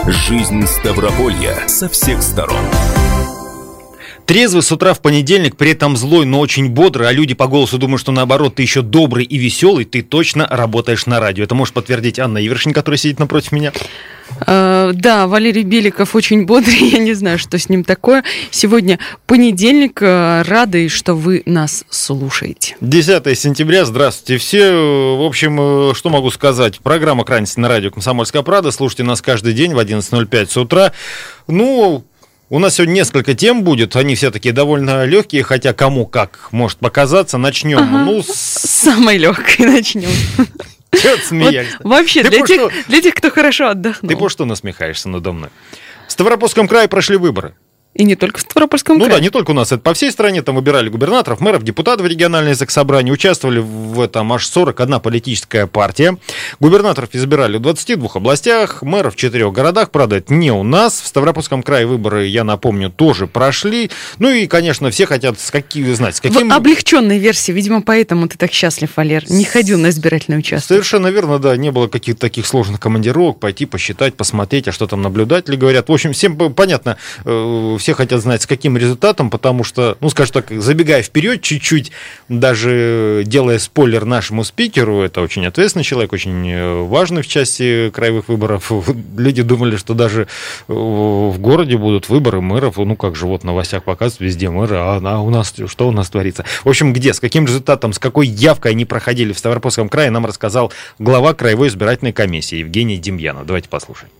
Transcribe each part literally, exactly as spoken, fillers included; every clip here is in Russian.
Жизнь Ставрополья со всех сторон. Трезвый с утра в понедельник, при этом злой, но очень бодрый, а люди по голосу думают, что наоборот, ты еще добрый и веселый, ты точно работаешь на радио. Это может подтвердить Анна Ивершин, которая сидит напротив меня. Uh, да, Валерий Беликов очень бодрый, я не знаю, что с ним такое. Сегодня понедельник, рады, что вы нас слушаете. десятое сентября, здравствуйте все. В общем, что могу сказать? Программа «Крайности» на радио «Комсомольская правда». Слушайте нас каждый день в одиннадцать ноль пять с утра. Ну... У нас сегодня несколько тем будет, они все такие довольно легкие, хотя кому как может показаться. Начнем. Ага, ну, с самой легкой начнем. Чего ты смеешься? Вот, вообще, для тех, для тех, кто хорошо отдохнул. Ты по что насмехаешься надо мной? В Ставропольском крае прошли выборы. И не только в Ставропольском ну крае. Ну да, не только у нас, это по всей стране. Там выбирали губернаторов, мэров, депутатов региональных заксобраний. Участвовали в этом аж сорок одна политическая партия. Губернаторов избирали в двадцати двух областях, мэров в четырех городах. Правда, это не у нас. В Ставропольском крае выборы, я напомню, тоже прошли. Ну и, конечно, все хотят с какие, знать, с каким... В облегченной версии, видимо, поэтому ты так счастлив, Валер. Не ходил на избирательный участок. Совершенно верно, да. Не было каких-то таких сложных командировок. Пойти посчитать, посмотреть, а что там наблюдатели говорят. В общем, всем понятно, все хотят знать, с каким результатом, потому что, ну, скажем так, забегая вперед чуть-чуть, даже делая спойлер нашему спикеру, это очень ответственный человек, очень важный в части краевых выборов. Люди думали, что даже в городе будут выборы мэров, ну, как же, вот в новостях показывают, везде мэры, а, а у нас, что у нас творится? В общем, где, с каким результатом, с какой явкой они проходили в Ставропольском крае, нам рассказал глава краевой избирательной комиссии Евгений Демьянов. Давайте послушаем.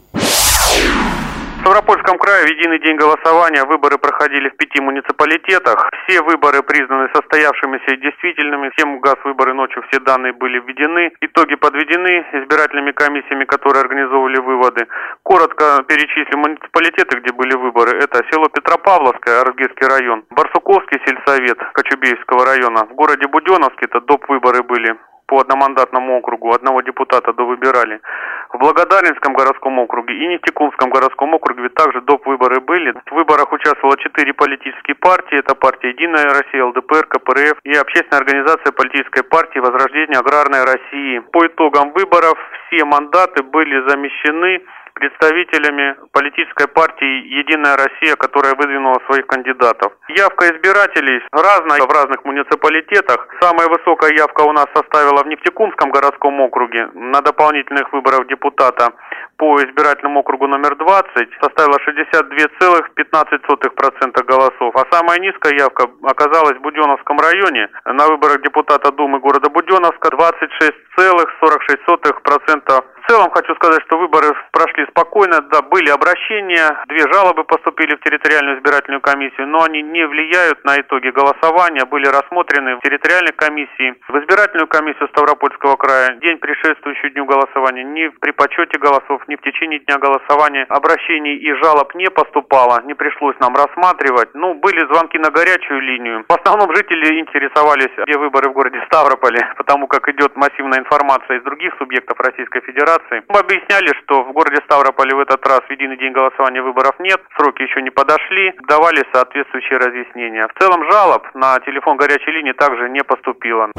В Ставропольском крае в единый день голосования выборы проходили в пяти муниципалитетах. Все выборы признаны состоявшимися и действительными. Всем ГАЗ выборы ночью все данные были введены. Итоги подведены избирательными комиссиями, которые организовывали выводы. Коротко перечислим муниципалитеты, где были выборы. Это село Петропавловское, Арзгетский район, Барсуковский сельсовет Кочубеевского района. В городе Буденновске это доп. Выборы были. По одномандатному округу одного депутата довыбирали. В Благодаринском городском округе и Нефтекумском городском округе также доп. Выборы были. В выборах участвовало четыре политические партии. Это партия «Единая Россия», ЛДПР, КПРФ и общественная организация политической партии «Возрождение аграрной России». По итогам выборов все мандаты были замещены представителями политической партии «Единая Россия», которая выдвинула своих кандидатов. Явка избирателей разная в разных муниципалитетах. Самая высокая явка у нас составила в Нефтекумском городском округе. На дополнительных выборах депутата по избирательному округу номер двадцать составила шестьдесят две целых пятнадцать сотых процента голосов. А самая низкая явка оказалась в Буденновском районе. На выборах депутата Думы города Буденновска двадцать шесть целых сорок шесть сотых процента. В целом хочу сказать, что выборы прошли спокойно, да, были обращения, две жалобы поступили в территориальную избирательную комиссию, но они не влияют на итоги голосования, были рассмотрены в территориальной комиссии. В избирательную комиссию Ставропольского края день, предшествующий дню голосования, ни при подсчете голосов, ни в течение дня голосования обращений и жалоб не поступало, не пришлось нам рассматривать. Ну, были звонки на горячую линию. В основном жители интересовались, где выборы в городе Ставрополе, потому как идет массивная информация из других субъектов Российской Федерации. Мы объясняли, что в городе Ставрополе в этот раз в единый день голосования выборов нет, сроки еще не подошли, давали соответствующие разъяснения. В целом жалоб на телефон горячей линии также не поступило.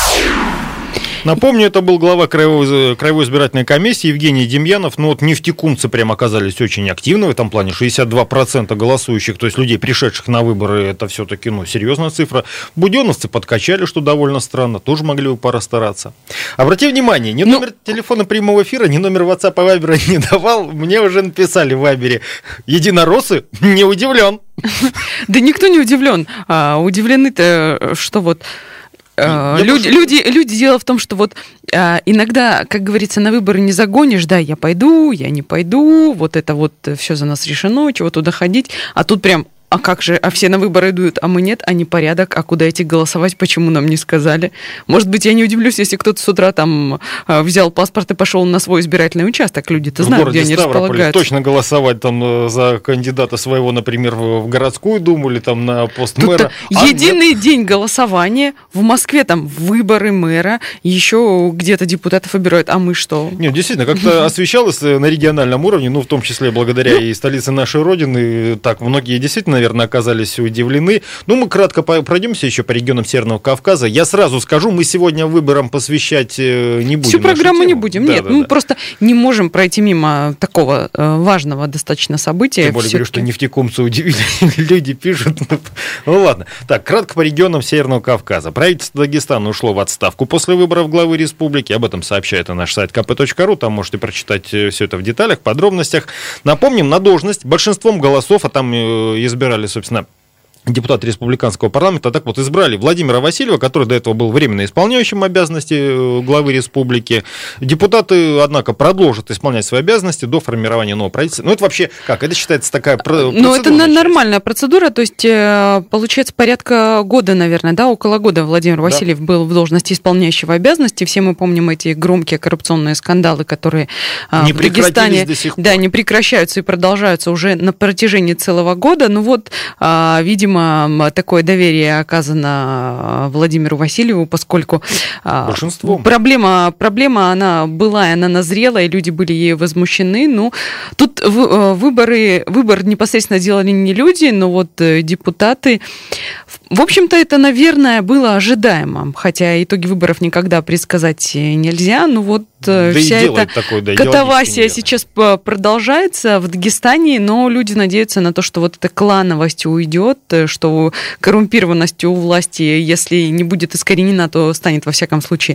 Напомню, это был глава краевой, краевой избирательной комиссии Евгений Демьянов. Ну вот нефтекумцы прям оказались очень активны в этом плане. шестьдесят два процента голосующих, то есть людей, пришедших на выборы, это все-таки ну, серьезная цифра. Буденновцы подкачали, что довольно странно, тоже могли бы порастараться. Обрати внимание, ни номер ну... телефона прямого эфира, ни номер WhatsApp и Viber не давал. Мне уже написали в Вайбере: единороссы, не удивлен. Да никто не удивлен. Удивлены-то, что вот... Люди, люди, люди, дело в том, что вот а, иногда, как говорится, на выборы не загонишь, да, я пойду, я не пойду, вот это вот все за нас решено, чего туда ходить, а тут прям, а как же, а все на выборы идут, а мы нет, а непорядок, а куда идти голосовать, почему нам не сказали? Может быть, я не удивлюсь, если кто-то с утра там взял паспорт и пошел на свой избирательный участок, люди-то знают, где они располагаются. Точно голосовать там за кандидата своего, например, в городскую думу или там на пост мэра. А единый нет. День голосования, в Москве там выборы мэра, еще где-то депутатов выбирают, а мы что? Нет, действительно, как-то освещалось на региональном уровне, ну, в том числе благодаря и столице нашей Родины, так, многие действительно наверное, оказались удивлены. Ну, мы кратко пройдемся еще по регионам Северного Кавказа. Я сразу скажу, мы сегодня выборам посвящать не будем. Всю программу не будем, да, нет. Да, мы да. просто не можем пройти мимо такого важного достаточно события. Тем более, говорю, что нефтекумцы удивили, люди пишут. Ну, ладно. Так, кратко по регионам Северного Кавказа. Правительство Дагестана ушло в отставку после выборов главы республики. Об этом сообщает и наш сайт ка пэ точка ру. Там можете прочитать все это в деталях, подробностях. Напомним, на должность большинством голосов, а там избирали, собственно, депутаты республиканского парламента, так вот избрали Владимира Васильева, который до этого был временно исполняющим обязанности главы республики. Депутаты, однако, продолжат исполнять свои обязанности до формирования нового правительства. Ну, это вообще как? Это считается такая процедура? Ну, это нормальная процедура, то есть, получается, порядка года, наверное, да, около года Владимир Васильев да. был в должности исполняющего обязанности. Все мы помним эти громкие коррупционные скандалы, которые не в Дагестане до сих пор. Да, не прекращаются и продолжаются уже на протяжении целого года. Ну вот, видимо, такое доверие оказано Владимиру Васильеву, поскольку проблема, проблема, она была, и она назрела, и люди были ей возмущены. Ну, тут выборы, выбор непосредственно делали не люди, но вот депутаты. В общем-то, это, наверное, было ожидаемо, хотя итоги выборов никогда предсказать нельзя, но вот да вся эта такой, да, катавасия сейчас продолжается в Дагестане, но люди надеются на то, что вот эта клановость уйдет, что коррумпированность у власти, если не будет искоренена, то станет, во всяком случае,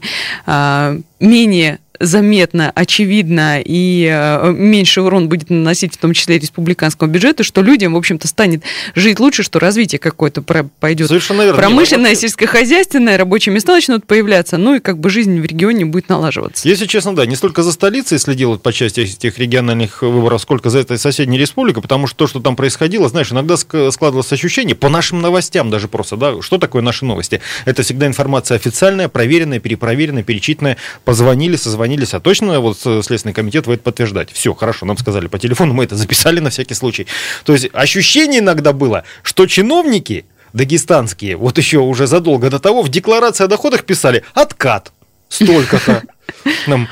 менее заметно, очевидно, и меньше урон будет наносить, в том числе и республиканскому бюджету, что людям, в общем-то, станет жить лучше, что развитие какое-то пойдет. Промышленное, сельскохозяйственное, рабочие места начнут появляться, ну и как бы жизнь в регионе будет налаживаться. Если честно, да, не столько за столицей следил по части этих региональных выборов, сколько за этой соседней республикой, потому что то, что там происходило, знаешь, иногда складывалось ощущение, по нашим новостям даже просто, да, что такое наши новости? Это всегда информация официальная, проверенная, перепроверенная, перечитанная, позвонили, созвонили, а точно вот Следственный комитет вы это подтверждать. Все, хорошо, нам сказали по телефону, мы это записали на всякий случай. То есть ощущение иногда было, что чиновники дагестанские, вот еще уже задолго до того, в декларации о доходах писали «откат». Столько-то. Нам,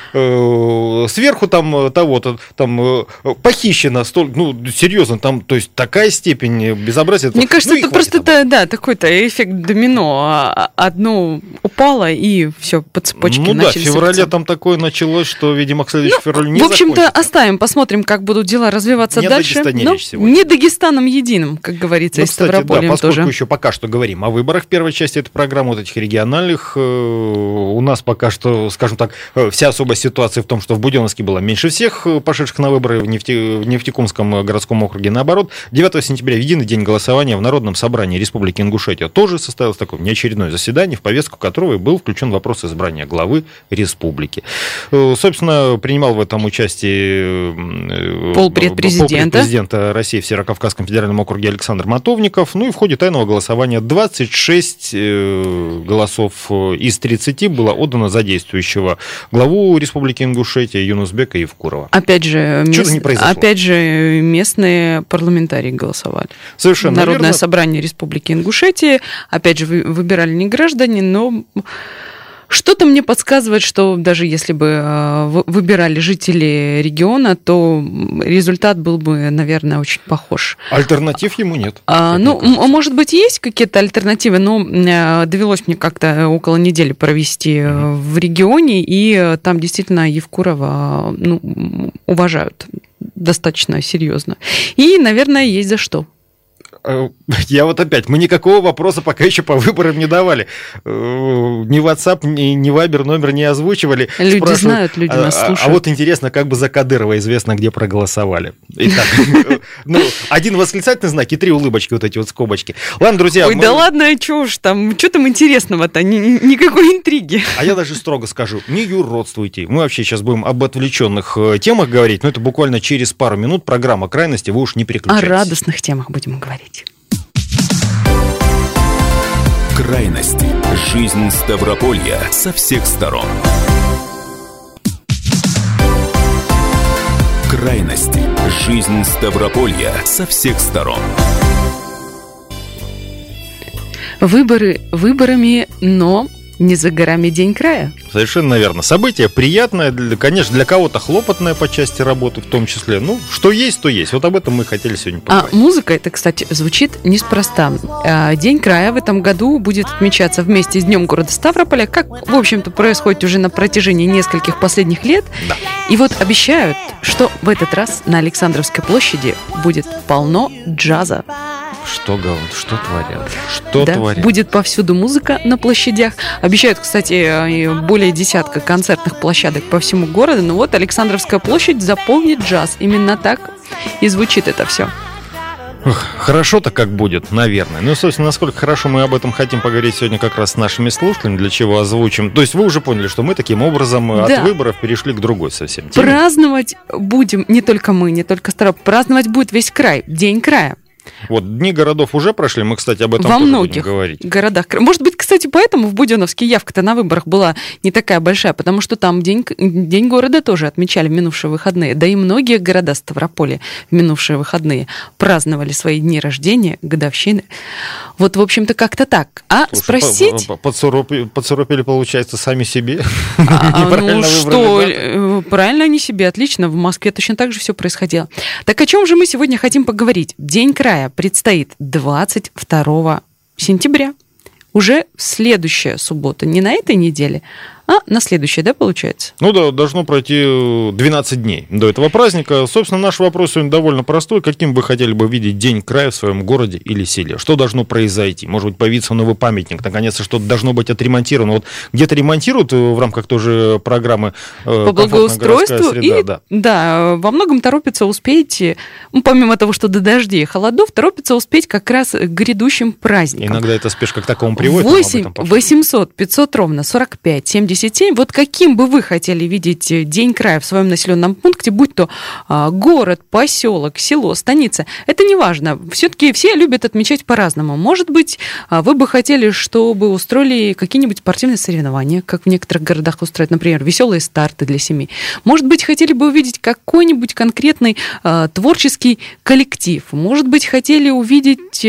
э, сверху там того-то там э, похищено столько, ну серьезно, там, то есть такая степень безобразия. Мне кажется, ну, это просто это, да, такой-то эффект домино. Одно упало и все по цепочке ну, начали. Ну да, в феврале там такое началось, что, видимо, к следующему ну, февралю не в общем-то, закончится. Оставим, посмотрим, как будут дела развиваться не дальше. Ну, не Дагестаном единым, как говорится, ну, и кстати, Ставропольем да, поскольку тоже. еще пока что говорим о выборах в первой части этой программы, вот этих региональных, э, у нас пока что, скажем так, вся особая ситуация в том, что в Буденновске было меньше всех пошедших на выборы, в, Нефте, в Нефтекумском городском округе наоборот. девятого сентября, в единый день голосования в Народном собрании Республики Ингушетия тоже состоялось такое неочередное заседание, в повестку которого был включен вопрос избрания главы республики. Собственно, принимал в этом участие полпред президента. президента России в Северокавказском федеральном округе Александр Матовников. Ну и в ходе тайного голосования двадцать шесть голосов из тридцати было отдано за действующего главу Республики Ингушетия Юнусбека Евкурова. Опять же, мест... опять же, местные парламентарии голосовали. Совершенно Народное верно. собрание Республики Ингушетия. Опять же, выбирали не граждане, но что-то мне подсказывает, что даже если бы выбирали жители региона, то результат был бы, наверное, очень похож. Альтернатив ему нет. А, ну, может быть, есть какие-то альтернативы, но довелось мне как-то около недели провести mm-hmm. в регионе, и там действительно Евкурова ну, уважают достаточно серьезно. И, наверное, есть за что. Я вот опять, мы никакого вопроса пока еще по выборам не давали. Ни WhatsApp, ни, ни Viber номер не озвучивали. Люди Спрашивают, знают, люди нас а, слушают. А вот интересно, как бы за Кадырова известно, где проголосовали. Итак, ну, один восклицательный знак и три улыбочки, вот эти вот скобочки. Ладно, друзья. Ой, мы... да ладно, что уж там, что там интересного-то, никакой интриги. А я даже строго скажу, не юродствуйте. Мы вообще сейчас будем об отвлеченных темах говорить, но это буквально через пару минут программа «Крайности», вы уж не переключайтесь. О радостных темах будем говорить. Крайности. Жизнь Ставрополья со всех сторон. Крайности. Жизнь Ставрополья со всех сторон. Выборы выборами, но не за горами День края. Совершенно верно. Событие приятное, для, конечно, для кого-то хлопотное по части работы в том числе. Ну, что есть, то есть. Вот об этом мы хотели сегодня поговорить. А музыка, это, кстати, звучит неспроста. День края в этом году будет отмечаться вместе с Днем города Ставрополя, как, в общем-то, происходит уже на протяжении нескольких последних лет. Да. И вот обещают, что в этот раз на Александровской площади будет полно джаза. Что говорят, что творят, что да, творят. Будет повсюду музыка на площадях. Обещают, кстати, более десятка концертных площадок по всему городу. Но вот Александровская площадь заполнит джаз. Именно так и звучит это все. Хорошо-то как будет, наверное. Ну, собственно, насколько хорошо мы об этом хотим поговорить сегодня как раз с нашими слушателями, для чего озвучим. То есть вы уже поняли, что мы таким образом да. от выборов перешли к другой совсем теме. Праздновать будем не только мы, не только Ставрополь. Праздновать будет весь край, День края. Вот дни городов уже прошли, мы, кстати, об этом Во тоже многих будем говорить. городах. Может быть, кстати, поэтому в Буденновске явка-то на выборах была не такая большая, потому что там день, день города тоже отмечали в минувшие выходные. Да и многие города Ставрополя в минувшие выходные праздновали свои дни рождения, годовщины. Вот, в общем-то, как-то так. А Слушай, спросить... Подсуропили, получается, сами себе. А, ну что, правильно они себе, отлично. В Москве точно так же все происходило. Так о чем же мы сегодня хотим поговорить? День края предстоит двадцать второго сентября. Уже следующая суббота. Не на этой неделе, а на следующей, да, получается? Ну да, должно пройти двенадцать дней до этого праздника. Собственно, наш вопрос сегодня довольно простой. Каким вы хотели бы видеть День края в своем городе или селе? Что должно произойти? Может быть, появится новый памятник? Наконец-то что-то должно быть отремонтировано. Вот где-то ремонтируют в рамках той же программы по благоустройству. Среда, и, да. да, во многом торопятся успеть, ну, помимо того, что до дождей и холодов, торопятся успеть как раз к грядущим праздникам. Иногда эта спешка к такому приводит. восемь восемьсот пятьсот ровно сорок пять семьдесят семь. Вот каким бы вы хотели видеть День края в своем населенном пункте, будь то а, город, поселок, село, станица, это не важно. Все-таки все любят отмечать по-разному. Может быть, а, вы бы хотели, чтобы устроили какие-нибудь спортивные соревнования, как в некоторых городах устраивают, например, веселые старты для семей. Может быть, хотели бы увидеть какой-нибудь конкретный а, творческий коллектив. Может быть, хотели увидеть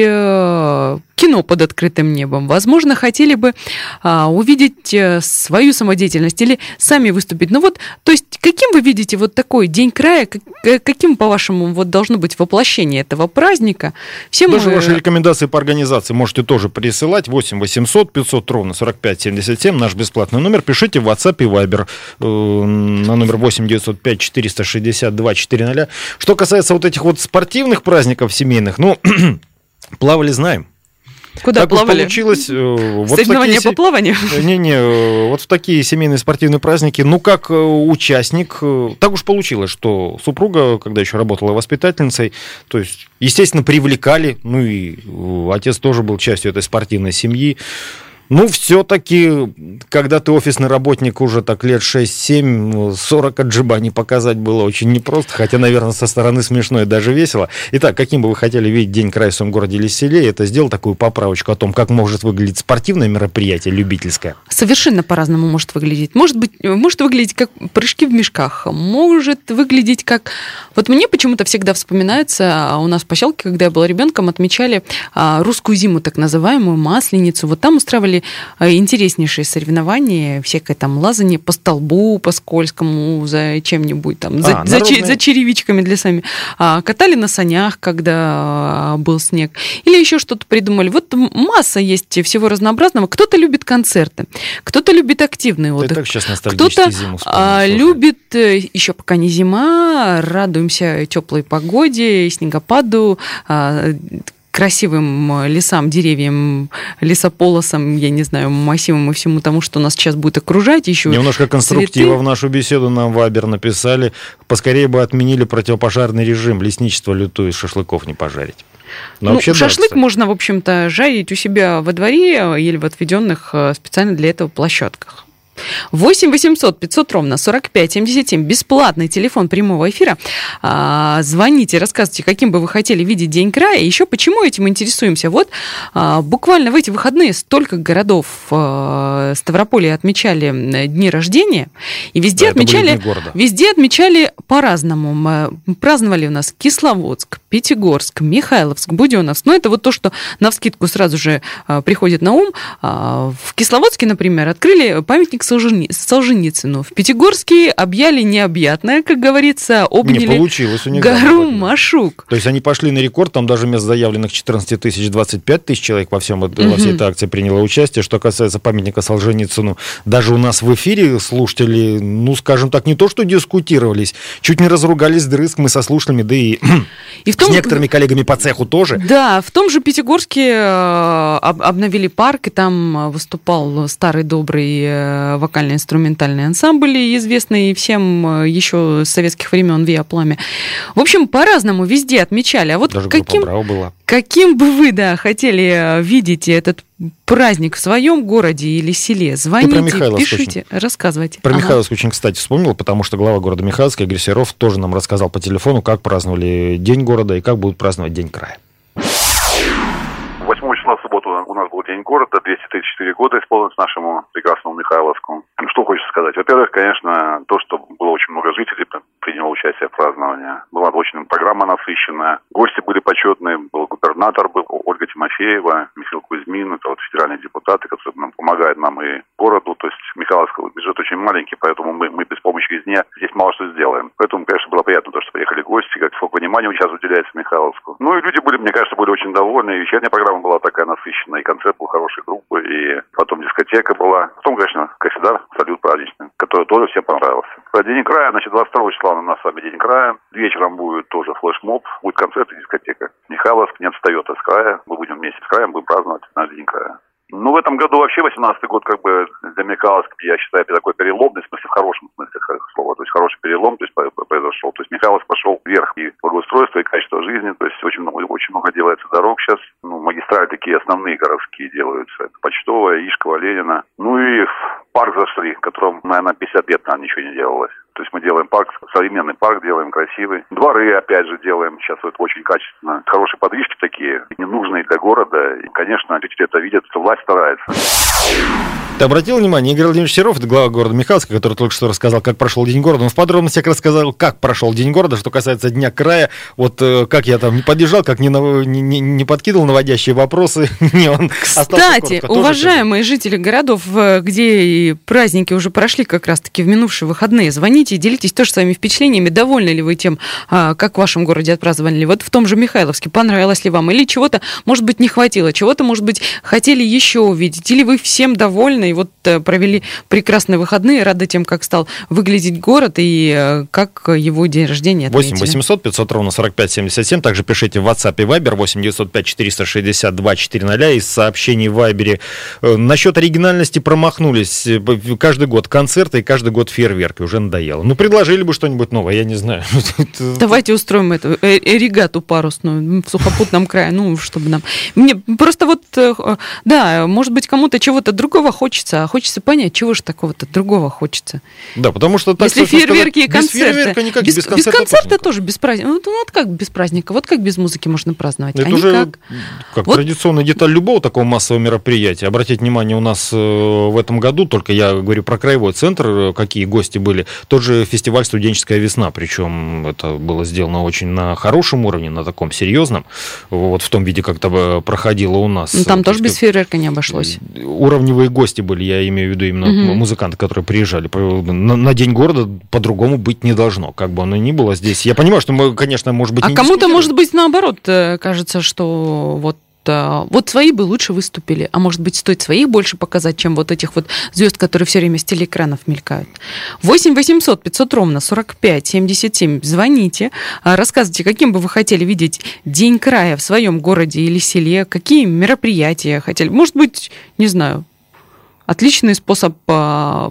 а, кино под открытым небом. Возможно, хотели бы а, увидеть а, свою самодеятельность или сами выступить. Ну вот, то есть, каким вы видите вот такой День края, как, каким, по-вашему, вот должно быть воплощение этого праздника? Все Даже мы... ваши рекомендации по организации можете тоже присылать. восемь восемьсот пятьсот ровно сорок пять семьдесят семь, наш бесплатный номер. Пишите в WhatsApp и Viber э, на номер восемь девятьсот пять четыреста шестьдесят два четыреста. Что касается вот этих вот спортивных праздников семейных, ну, плавали знаем. Куда так плавали? Получилось, вот соревнования такие, по плаванию? Не-не, вот в такие семейные спортивные праздники, ну, как участник, так уж получилось, что супруга, когда еще работала воспитательницей, то есть, естественно, привлекали, ну, и отец тоже был частью этой спортивной семьи. Ну, все-таки, когда ты офисный работник уже так лет шесть-семь, сорок отжиманий показать было очень непросто, хотя, наверное, со стороны смешно и даже весело. Итак, каким бы вы хотели видеть День края в своем городе или селе, это сделал такую поправочку о том, как может выглядеть спортивное мероприятие, любительское. Совершенно по-разному может выглядеть. Может быть, может выглядеть как прыжки в мешках, может выглядеть как... Вот мне почему-то всегда вспоминается, у нас в поселке, когда я была ребенком, отмечали русскую зиму, так называемую, Масленицу. Вот там устраивали интереснейшие соревнования, всякое там лазание по столбу, по скользкому, за чем-нибудь там, а, за, народные... за, за черевичками для сами. А, катали на санях, когда был снег. Или еще что-то придумали. Вот масса есть всего разнообразного. Кто-то любит концерты, кто-то любит активный отдых. Так сейчас ностальгически зиму вспомнил, а, любит, еще пока не зима, радуемся теплой погоде, снегопаду, а, красивым лесам, деревьям, лесополосам, я не знаю, массивам и всему тому, что нас сейчас будет окружать. Еще немножко конструктива цветы. В нашу беседу нам Вайбер написали. Поскорее бы отменили противопожарный режим. Лесничество лютую из шашлыков не пожарить. Но ну, вообще, шашлык да, можно, в общем-то, жарить у себя во дворе или в отведенных специально для этого площадках. восемь восемьсот пятьсот ровно сорок пять семьдесят семь. Бесплатный телефон прямого эфира. А, звоните, рассказывайте, каким бы вы хотели видеть День края. И еще почему этим интересуемся. Вот а, буквально в эти выходные столько городов а, Ставрополья отмечали дни рождения. И везде, да, отмечали, везде отмечали по-разному. Мы праздновали у нас Кисловодск, Пятигорск, Михайловск, Буденновск. Но это вот то, что навскидку сразу же а, приходит на ум. А, в Кисловодске, например, открыли памятник Солженицыну. В Пятигорске объяли необъятное, как говорится, обняли Не получилось у них, гору да, Машук. То есть они пошли на рекорд, там даже вместо заявленных четырнадцать тысяч двадцать пять тысяч человек во, всем, угу. во всей этой акции приняло участие. Что касается памятника Солженицыну, даже у нас в эфире слушатели, ну, скажем так, не то что дискутировались, чуть не разругались дрызг мы со слушателями, да и, и в том, с некоторыми коллегами по цеху тоже. Да, в том же Пятигорске обновили парк, и там выступал старый добрый вокально-инструментальный ансамбль, известный всем еще с советских времен «Виа Пламя». В общем, по-разному везде отмечали. А вот даже каким, была. каким бы вы, да, хотели видеть этот праздник в своем городе или селе? Звоните, пишите, очень... рассказывайте. Про ага. Михайловск очень, кстати, вспомнил, потому что глава города Михайловска Игорь Серов тоже нам рассказал по телефону, как праздновали День города и как будут праздновать День края. восьмого числа в субботу у нас был День города, двести тридцать четыре года исполнилось нашему прекрасному Михайловску. Что хочется сказать? Во-первых, конечно, то, что было очень много жителей, приняло участие в праздновании. Была очень программа насыщенная. Гости были почетные, был губернатор, был Ольга Тимофеева, Михаил Кузьмин, это вот федеральные депутаты, которые нам помогают нам и городу. То есть Михайловск бюджет очень маленький, поэтому мы, мы без помощи извне здесь мало что сделаем. Поэтому, конечно, было приятно, то, что приехали гости, как сколько внимания сейчас уделяется Михайловску. Ну и люди были, мне кажется, были очень довольны. И вечерняя программа была такая насыщенная, и концерт был хорошей группы, и потом дискотека была. Потом, конечно, Кайсидар, салют праздничный, который тоже всем понравился. Про День края, значит, двадцать второго числа у нас с вами День края. Вечером будет тоже флешмоб, будет концерт и дискотека. Михайловск не отстает от края. Мы будем вместе с краем, будем праздновать наш День края. Ну, в этом году вообще восемнадцатый год, как бы, для Михайловска, я считаю, такой переломный, в смысле, в хорошем смысле слова. То есть, хороший перелом, то есть, произошел. То есть, Михайловск пошел вверх и благоустройство, и качество жизни. То есть, очень много, очень много делается дорог сейчас. Ну, магистрали такие основные городские делаются. Это Почтовая, Ишкова, Ленина. Ну, и парк зашли, в котором, наверное, пятьдесят лет там ничего не делалось. То есть мы делаем парк, современный парк делаем, красивый. Дворы, опять же, делаем сейчас вот очень качественно. Хорошие подвижки такие, ненужные для города. И, конечно, жители это видят, что власть старается. Ты обратил внимание, Игорь Владимирович Серов, это глава города Михайловска, который только что рассказал, как прошел День города. Он в подробностях рассказал, как прошел День города, что касается Дня края. Вот как я там не подъезжал, как не, не, не, не подкидывал наводящие вопросы. Не, он Кстати, уважаемые жители городов, где и праздники уже прошли как раз-таки в минувшие выходные, звоните и делитесь тоже своими впечатлениями. Довольны ли вы тем, как в вашем городе отпраздновали? Вот в том же Михайловске понравилось ли вам? Или чего-то, может быть, не хватило? Чего-то, может быть, хотели еще увидеть? Или вы всем довольны и вот провели прекрасные выходные, рады тем, как стал выглядеть город и как его день рождения отметили? восемь восемьсот пятьсот ровно сорок пять семьдесят семь. Также пишите в WhatsApp и Viber восемь девятьсот пять четыреста шестьдесят два четыреста. Из сообщений в Viber. Насчет оригинальности промахнулись. Каждый год концерты и каждый год фейерверки. Уже надоело. Ну, предложили бы что-нибудь новое, я не знаю. Давайте устроим эту регату парусную в сухопутном крае, ну, чтобы нам... Мне просто вот, да, может быть, кому-то чего-то другого хочется, а хочется понять, чего же такого-то другого хочется. Да, потому что... Так, если фейерверки и концерты... Без фейерверка никак, без, без концерта, без концерта тоже без праздника. Ну, вот как без праздника, вот как без музыки можно праздновать. Это а уже никак. как вот... традиционная деталь любого такого массового мероприятия. Обратите внимание, у нас в этом году, только я говорю про краевой центр, какие гости были, тот же фестиваль «Студенческая весна», причем это было сделано очень на хорошем уровне, на таком серьезном, вот в том виде, как это проходило у нас. Ну, там тоже без фейерверка не обошлось. Уровневые гости были, я имею в виду именно угу. музыканты, которые приезжали. На, на День города по-другому быть не должно, как бы оно ни было здесь. Я понимаю, что мы, конечно, может быть, а не кому-то, может быть, наоборот, кажется, что вот вот свои бы лучше выступили, а может быть, стоит своих больше показать, чем вот этих вот звезд, которые все время с телеэкранов мелькают. восемь восемьсот пятьсот ровно сорок пять семьдесят семь. Звоните, рассказывайте, каким бы вы хотели видеть День края в своем городе или селе, какие мероприятия хотели. Может быть, не знаю, отличный способ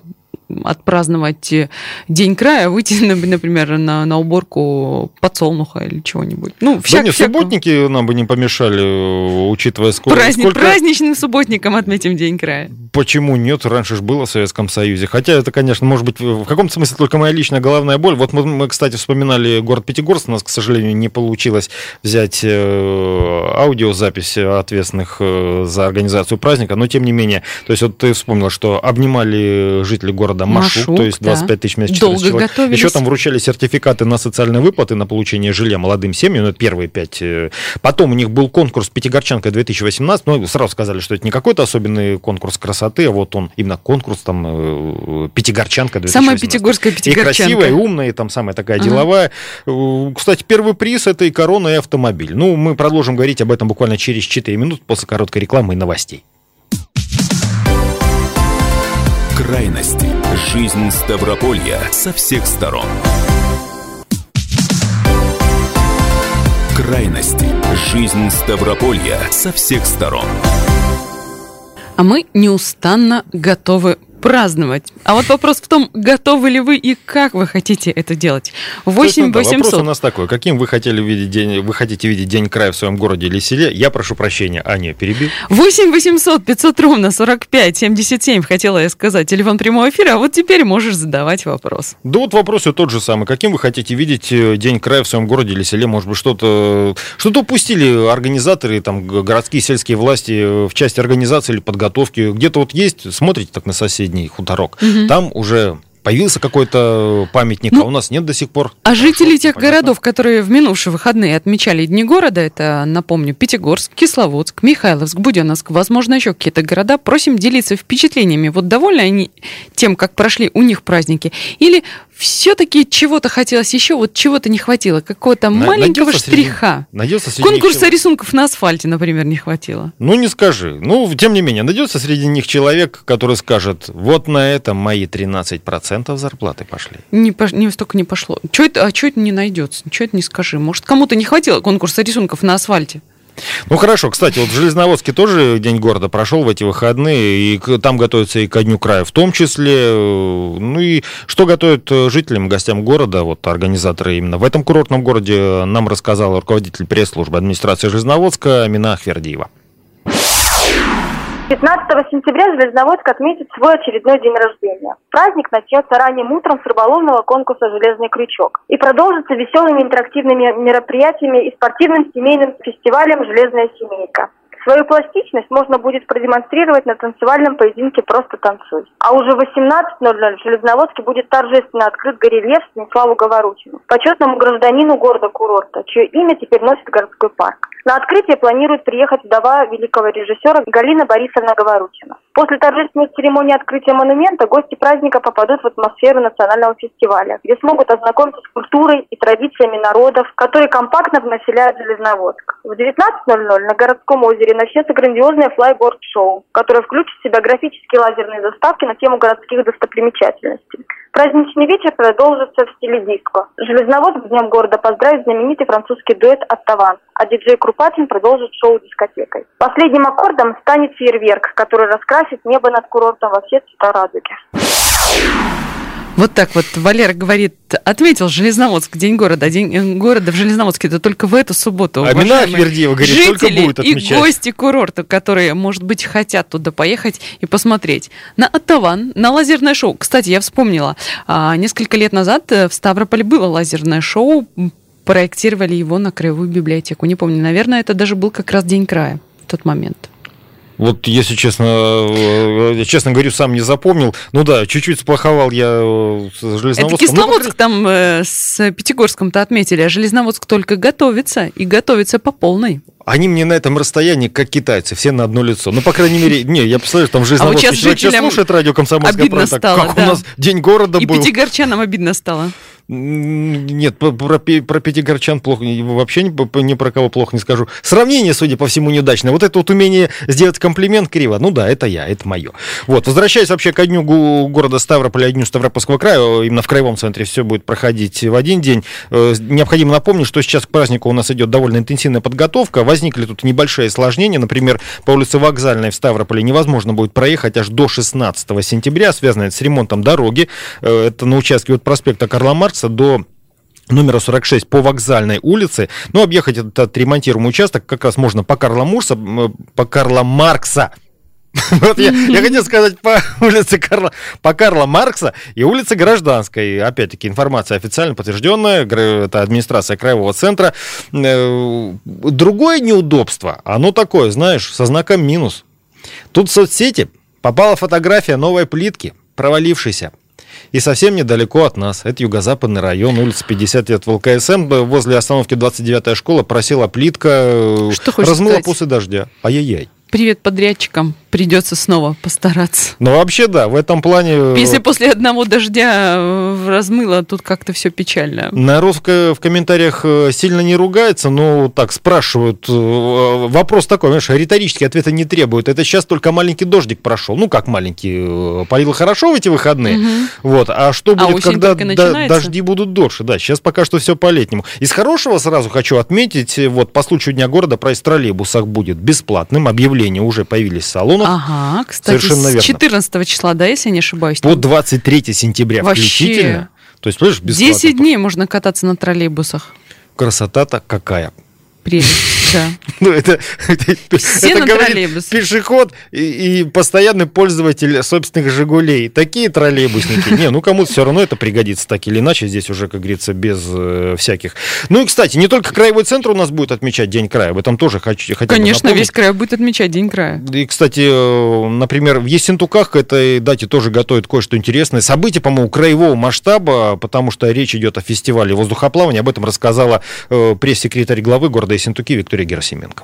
отпраздновать День края, выйти, например, на, на уборку подсолнуха или чего-нибудь. Ну, всяк, да нет, всяк... субботники нам бы не помешали, учитывая сколько... Праздник, сколько... Праздничным субботником отметим День края. Почему нет? Раньше же было в Советском Союзе. Хотя это, конечно, может быть, в каком-то смысле только моя личная головная боль. Вот мы, мы кстати, вспоминали город Пятигорск. У нас, к сожалению, не получилось взять э, аудиозапись ответственных э, за организацию праздника, но тем не менее. То есть вот ты вспомнила, что обнимали жители города Машук, Машук то есть двадцать пять тысяч четыреста человек. Готовились. Еще там вручали сертификаты на социальные выплаты, на получение жилья молодым семьям, ну, это первые пять. Потом у них был конкурс «Пятигорчанка две тысячи восемнадцать», ну, сразу сказали, что это не какой-то особенный конкурс красоты, а вот он именно конкурс там «Пятигорчанка две тысячи восемнадцать». Самая пятигорская Пятигорчанка. И красивая, и умная, и там самая такая ага. деловая. Кстати, первый приз — это и корона, и автомобиль. Ну, мы продолжим говорить об этом буквально через четыре минуты после короткой рекламы и новостей. Крайности. Жизнь Ставрополья со всех сторон. Крайности. Жизнь Ставрополья со всех сторон. А мы неустанно готовы праздновать. А вот вопрос в том, готовы ли вы и как вы хотите это делать. восемь восемьсот. Вопрос у нас такой. Каким вы хотели видеть день, вы хотите видеть День края в своем городе или селе? Я прошу прощения, Аня, перебил. восемь восемьсот пятьсот ровно сорок пять семьдесят семь, хотела я сказать. Телефон прямого эфира, а вот теперь можешь задавать вопрос. Да вот вопрос все тот же самый. Каким вы хотите видеть День края в своем городе или селе? Может быть, что-то, что-то упустили организаторы, там, городские, сельские власти в части организации или подготовки? Где-то вот есть, смотрите так на соседей, хуторок. Угу. Там уже появился какой-то памятник, ну, а у нас нет до сих пор. А жители тех понятно. городов, которые в минувшие выходные отмечали Дни города, это, напомню, Пятигорск, Кисловодск, Михайловск, Буденновск, возможно, еще какие-то города, просим делиться впечатлениями. Вот довольны они тем, как прошли у них праздники? Или все-таки чего-то хотелось еще, вот чего-то не хватило, какого-то на, маленького штриха? Среди, Конкурса человек. рисунков на асфальте, например, не хватило. Ну, не скажи. Ну, тем не менее, найдется среди них человек, который скажет, вот на это мои тринадцать процентов зарплаты пошли. Не, не столько не пошло. Чё это, а что это не найдется? Чего это не скажи? Может, кому-то не хватило конкурса рисунков на асфальте? Ну хорошо, кстати, вот в Железноводске тоже День города прошел в эти выходные, и там готовятся и ко Дню края в том числе. Ну и что готовят жителям, гостям города, вот организаторы именно в этом курортном городе, нам рассказала руководитель пресс-службы администрации Железноводска Амина Ахвердиева. пятнадцатого сентября Железноводск отметит свой очередной день рождения. Праздник начнется ранним утром с рыболовного конкурса «Железный крючок» и продолжится веселыми интерактивными мероприятиями и спортивным семейным фестивалем «Железная семейка». Свою пластичность можно будет продемонстрировать на танцевальном поединке «Просто танцуй». А уже в восемнадцать ноль ноль в Железноводске будет торжественно открыт горельеф Станиславу Говорухину, почетному гражданину города-курорта, чье имя теперь носит городской парк. На открытие планирует приехать вдова великого режиссера Галина Борисовна Говорухина. После торжественной церемонии открытия монумента гости праздника попадут в атмосферу национального фестиваля, где смогут ознакомиться с культурой и традициями народов, которые компактно населяют Железноводск. В девятнадцать ноль ноль на городском озере начнется грандиозное флайборд-шоу, которое включит в себя графические лазерные заставки на тему городских достопримечательностей. Праздничный вечер продолжится в стиле диско. Железноводск с Днем города поздравит знаменитый французский дуэт «Оттаван», а диджей Крупатин продолжит шоу дискотекой. Последним аккордом станет фейерверк, который раскрасит небо над курортом во все цвета радуги. Вот так вот Валера говорит, отметил Железноводск, День города. День города в Железноводске это только в эту субботу. Амина Ахвердиева говорит, только будет отмечать. И гости курорта, которые, может быть, хотят туда поехать и посмотреть. На Оттаван, на лазерное шоу. Кстати, я вспомнила, несколько лет назад в Ставрополе было лазерное шоу, проектировали его на Краевую библиотеку. Не помню, наверное, это даже был как раз День края в тот момент. Вот, если честно, я, честно говорю, сам не запомнил. Ну да, чуть-чуть сплоховал я с Железноводском. Это Кисловодск ну, там э, с Пятигорском-то отметили, а Железноводск только готовится, и готовится по полной. Они мне на этом расстоянии, как китайцы, все на одно лицо. Ну, по крайней мере, не, я представляю, что там в Железноводске а вот человек сейчас слушает радио «Комсомольская правда», как да. у нас День города и был. И пятигорчанам обидно стало. Нет, про, про пятигорчан плохо, вообще ни, ни про кого плохо не скажу. Сравнение, судя по всему, неудачное. Вот это вот умение сделать комплимент криво. Ну да, это я, это мое. Вот, возвращаясь вообще ко дню города Ставрополя, дню Ставропольского края, именно в краевом центре все будет проходить в один день. Необходимо напомнить, что сейчас к празднику у нас идет довольно интенсивная подготовка. Возникли тут небольшие осложнения. Например, по улице Вокзальной в Ставрополе невозможно будет проехать аж до шестнадцатого сентября. Связано это с ремонтом дороги. Это на участке от проспекта Карла Маркса до номера сорок шесть по Вокзальной улице. Но объехать этот отремонтируемый участок как раз можно по Карла Маркса, по Карла Маркса. Вот я, я хотел сказать по улице Карла, по Карла Маркса и улице Гражданской. Опять-таки информация официально подтвержденная. Это администрация краевого центра. Другое неудобство, оно такое, знаешь, со знаком минус. Тут в соцсети попала фотография новой плитки, провалившейся. И совсем недалеко от нас. Это юго-западный район, улица пятьдесят лет в ЛКСМ. Возле остановки двадцать девятая школа просела плитка. Что размыла сказать? После дождя. Ай-яй-яй. Привет подрядчикам. Придется снова постараться. Ну, вообще, да, в этом плане... Если после одного дождя размыло, тут как-то все печально. Народ в комментариях сильно не ругается, но так спрашивают. Вопрос такой, понимаешь, риторический, ответа не требует. Это сейчас только маленький дождик прошел. Ну, как маленький? Полило хорошо в эти выходные. Угу. Вот. А что будет, а когда д- дожди будут дольше? Да, сейчас пока что все по-летнему. Из хорошего сразу хочу отметить, вот по случаю Дня города проезд в троллейбусах будет бесплатным. Объявления уже появились в салонах. Ага, кстати, с четырнадцатого числа, да, если я не ошибаюсь? По двадцать третьего сентября вообще включительно. То есть, понимаешь, бесплатно. десять дней можно кататься на троллейбусах. Красота-то какая. Прелесть, да. Ну, это, это, Все это на говорит троллейбус. Пешеход и, и постоянный пользователь собственных «Жигулей». Такие троллейбусники. Не, ну кому-то все равно это пригодится так или иначе. Здесь уже, как говорится, без э, всяких. Ну и, кстати, не только краевой центр у нас будет отмечать День края. Об этом тоже хочу, хотел Конечно, бы напомнить. Весь край будет отмечать День края. И, кстати, э, например, в Ессентуках к этой дате тоже готовят кое-что интересное. Событие, по-моему, краевого масштаба, потому что речь идет о фестивале воздухоплавания. Об этом рассказала э, пресс-секретарь главы города Ессентуки Виктория Герасименко.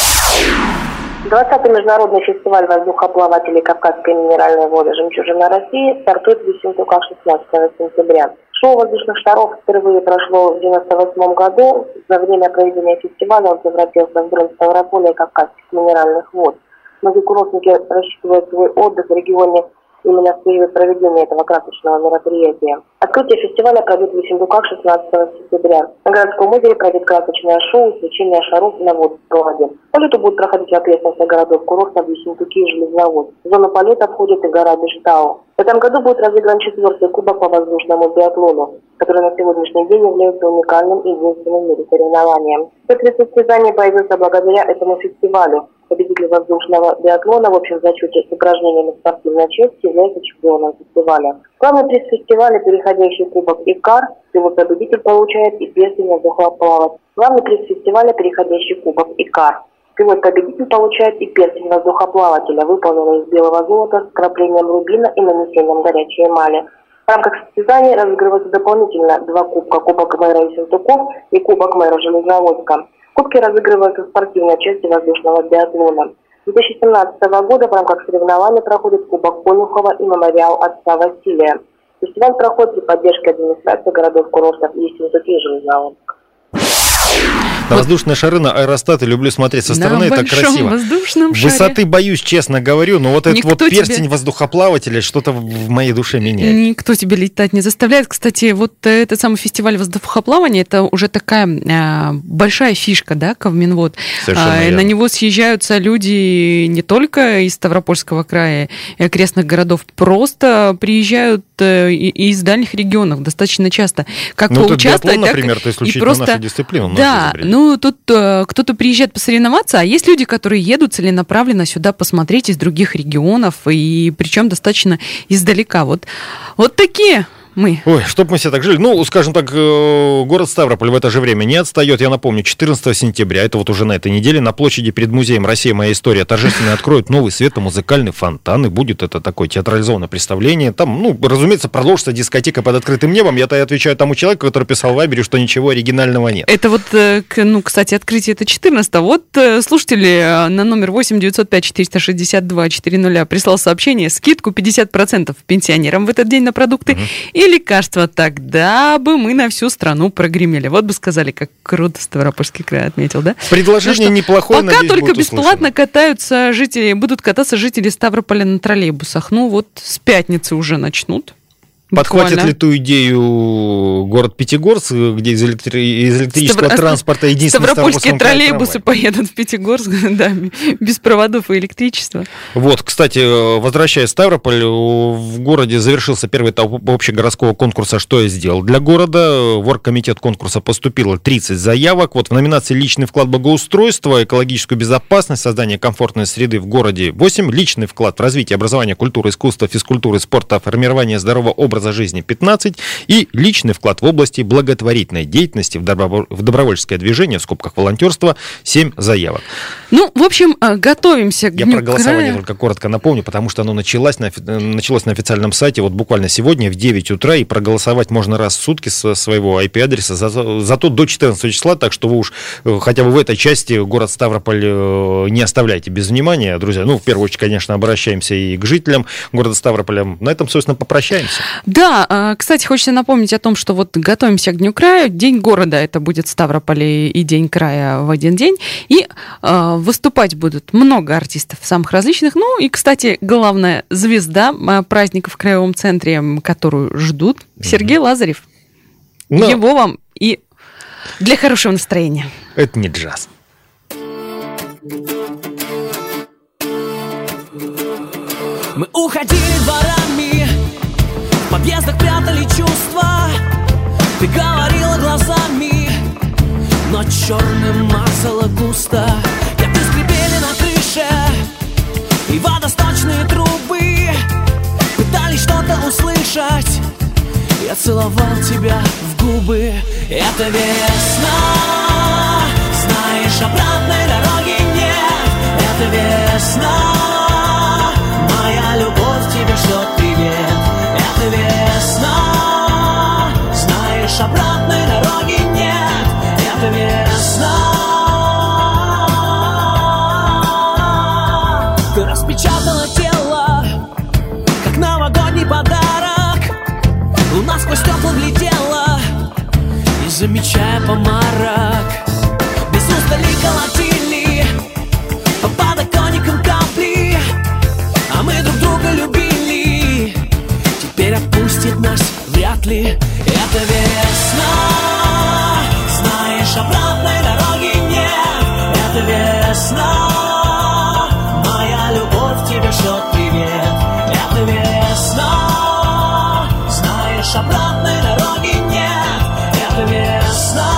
двадцатый международный фестиваль воздухоплавателей Кавказской минеральной воды «Жемчужина России» стартует в Ессентуках шестнадцатого сентября. Шоу воздушных шаров впервые прошло в девяносто восьмом году. За время проведения фестиваля он превратился в бренд Ставрополя и Кавказских минеральных вод. Многие курортники рассчитывают свой отдых в регионе именно в период проведения этого красочного мероприятия. Открытие фестиваля пройдет в Ессентуках шестнадцатого сентября. На городском озере пройдет красочное шоу «Свечение шаров на водопроводе». Полеты будут проходить в окрестностях городов-курортов Ессентуки и Железноводск. В зону полета входит и гора Бештау. В этом году будет разыгран четвертый кубок по воздушному биатлону, который на сегодняшний день является уникальным и единственным в мире соревнованием. Все состязания появился благодаря этому фестивалю. Победитель воздушного биатлона в общем зачете с упражнениями спортивной части является чемпионом фестиваля. Главный приз фестиваля, переходящий кубок ИКАР, его победитель получает и перстень воздухоплавателя. Главный приз фестиваля, переходящий кубок ИКАР. Его победитель получает и перстень воздухоплавателя, выполненный из белого золота с вкраплением рубина и нанесением горячей эмали. В рамках состязаний разыгрываются дополнительно два кубка: кубок мэра Ессентуков и кубок мэра Железноводска. Кубки разыгрываются в спортивной части воздушного биатлона. С две тысячи семнадцатого года в рамках соревнований проходит Кубок Конюхова и мемориал отца Василия. Фестиваль проходит при поддержке администрации городов-курортов Ессентуки и Железноводск. На воздушные шары, на аэростаты люблю смотреть со стороны, на это красиво. Воздушном шаре. Высоты боюсь, честно говорю, но вот Никто этот вот перстень тебе... воздухоплавателя что-то в моей душе меняет. Никто тебя летать не заставляет. Кстати, вот этот самый фестиваль воздухоплавания, это уже такая а, большая фишка, да, Ковминвод. А, на него съезжаются люди не только из Ставропольского края и окрестных городов, просто приезжают и из дальних регионов достаточно часто. Как ну, поучаствовать, биатлон, например, то исключительно просто... наша дисциплина. Да, ну тут э, кто-то приезжает посоревноваться, а есть люди, которые едут целенаправленно сюда посмотреть из других регионов, и причем достаточно издалека. Вот, вот такие мы. Ой, чтоб мы все так жили. Ну, скажем так, город Ставрополь в это же время не отстает. Я напомню, четырнадцатого сентября, это вот уже на этой неделе, на площади перед музеем «Россия. Моя история» торжественно откроют новый светомузыкальный фонтан, и будет это такое театрализованное представление. Там, ну, разумеется, продолжится дискотека под открытым небом. Я-то отвечаю тому человеку, который писал в Вайбере, что ничего оригинального нет. Это вот, ну, кстати, открытие это четырнадцатого. Вот слушатели на номер восемь девятьсот пять четыреста шестьдесят два четыреста прислал сообщение: скидку пятьдесят процентов пенсионерам в этот день на продукты. Угу. И такие лекарства, тогда бы мы на всю страну прогремели. Вот бы сказали, как круто Ставропольский край отметил, да? Предложение ну, неплохое, пока надеюсь, только будет бесплатно услышано. катаются жители, будут кататься жители Ставрополя на троллейбусах. Ну вот с пятницы уже начнут. Подхватит Буквально. ли ту идею город Пятигорск, где из, электри... из электрического Ставро... транспорта единственный Ставропольские троллейбусы поедут в Пятигорск, да, без проводов и электричества. Вот, кстати, возвращаясь в Ставрополь, в городе завершился первый этап общегородского конкурса «Что я сделал для города». В оргкомитет конкурса поступило тридцать заявок. Вот в номинации «Личный вклад в благоустройство», «Экологическую безопасность», «Создание комфортной среды в городе» восемь, «Личный вклад в развитие образования, культуры, искусства, физкультуры, спорта, формирование здорового образа жизни» пятнадцать и «Личный вклад в области благотворительной деятельности в, добро... в добровольческое движение, в скобках волонтерство» семь заявок. Ну, в общем, готовимся к Я Дню про голосование края. только коротко напомню, потому что оно началось на, началось на официальном сайте вот буквально сегодня в девять утра, и проголосовать можно раз в сутки со своего ай пи-адреса, за, зато до четырнадцатого числа, так что вы уж хотя бы в этой части город Ставрополь не оставляйте без внимания, друзья. Ну, в первую очередь, конечно, обращаемся и к жителям города Ставрополя. На этом, собственно, попрощаемся. Да, кстати, хочется напомнить о том, что вот готовимся к Дню края. День города это будет в Ставрополе и День края в один день. И э, выступать будут много артистов самых различных. Ну и, кстати, главная звезда праздника в краевом центре, которую ждут, Сергей mm-hmm. Лазарев. Но... Его вам и для хорошего настроения. Это не джаз. Мы уходили дворами, в подъездах прятали чувства. Ты говорила глазами, но черным мазало густо. Как скрипели на крыше и водосточные трубы пытались что-то услышать. Я целовал тебя в губы. Это весна, знаешь, обратной дороги нет. Это весна, моя любовь тебе шлет привет. Это весна, знаешь, обратной дороги нет. Это весна. Ты распечатала тело, как новогодний подарок. Луна сквозь стекла глядела, не замечая помарок. Без устали колотили по подоконникам капли, а мы друг друга любили. Теперь отпустит нас вряд ли. Это весна, знаешь, обратной дороги нет. Это весна, моя любовь тебе шлет привет. Это весна, знаешь, обратной дороги нет. Это весна.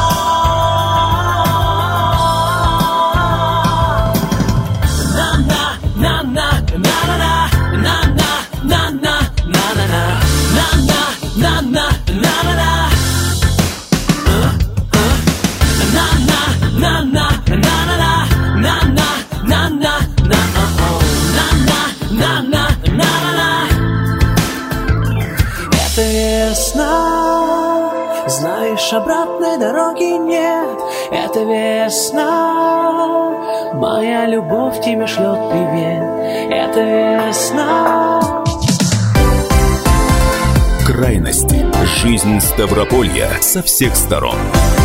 Знаешь, обратной дороги нет. Это весна, моя любовь тебе шлет привет. Это весна. Крайности. Жизнь Ставрополья со всех сторон.